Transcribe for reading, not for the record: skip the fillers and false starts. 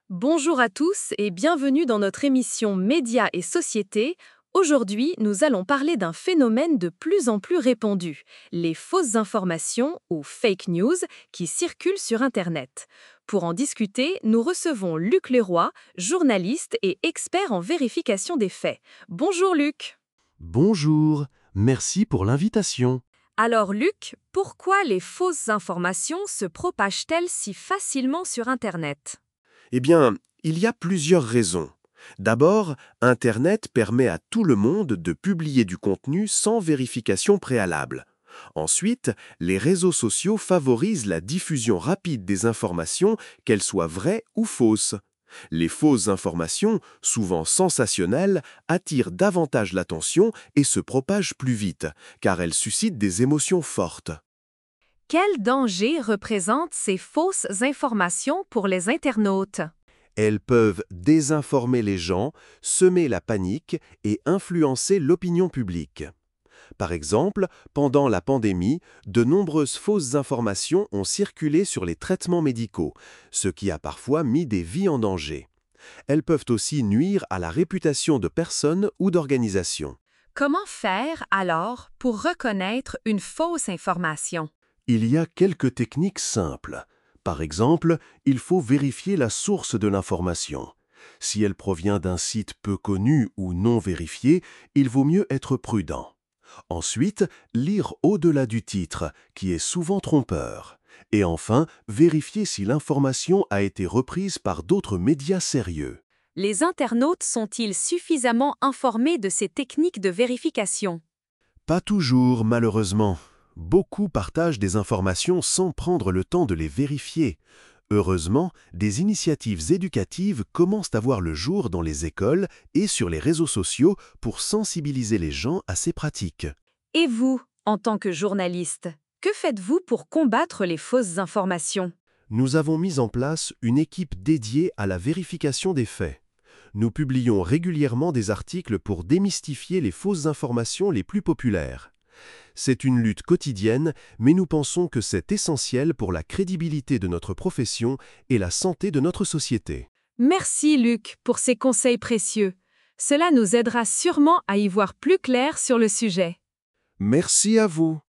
Bonjour à tous et bienvenue dans notre émission Médias et Société. Aujourd'hui, nous allons parler d'un phénomène de plus en plus répandu, les fausses informations ou fake news qui circulent sur Internet. Pour en discuter, nous recevons Luc Leroy, journaliste et expert en vérification des faits. Bonjour Luc. Bonjour, merci pour l'invitation. Alors Luc, pourquoi les fausses informations se propagent-elles si facilement sur Internet? Eh bien, il y a plusieurs raisons. D'abord, Internet permet à tout le monde de publier du contenu sans vérification préalable. Ensuite, les réseaux sociaux favorisent la diffusion rapide des informations, qu'elles soient vraies ou fausses. Les fausses informations, souvent sensationnelles, attirent davantage l'attention et se propagent plus vite, car elles suscitent des émotions fortes. Quel danger représentent ces fausses informations pour les internautes? Elles peuvent désinformer les gens, semer la panique et influencer l'opinion publique. Par exemple, pendant la pandémie, de nombreuses fausses informations ont circulé sur les traitements médicaux, ce qui a parfois mis des vies en danger. Elles peuvent aussi nuire à la réputation de personnes ou d'organisations. Comment faire alors pour reconnaître une fausse information? Il y a quelques techniques simples. Par exemple, il faut vérifier la source de l'information. Si elle provient d'un site peu connu ou non vérifié, il vaut mieux être prudent. Ensuite, lire au-delà du titre, qui est souvent trompeur. Et enfin, vérifier si l'information a été reprise par d'autres médias sérieux. Les internautes sont-ils suffisamment informés de ces techniques de vérification? Pas toujours, malheureusement. Beaucoup partagent des informations sans prendre le temps de les vérifier. Heureusement, des initiatives éducatives commencent à voir le jour dans les écoles et sur les réseaux sociaux pour sensibiliser les gens à ces pratiques. Et vous, en tant que journaliste, que faites-vous pour combattre les fausses informations? Nous avons mis en place une équipe dédiée à la vérification des faits. Nous publions régulièrement des articles pour démystifier les fausses informations les plus populaires. C'est une lutte quotidienne, mais nous pensons que c'est essentiel pour la crédibilité de notre profession et la santé de notre société. Merci Luc pour ces conseils précieux. Cela nous aidera sûrement à y voir plus clair sur le sujet. Merci à vous.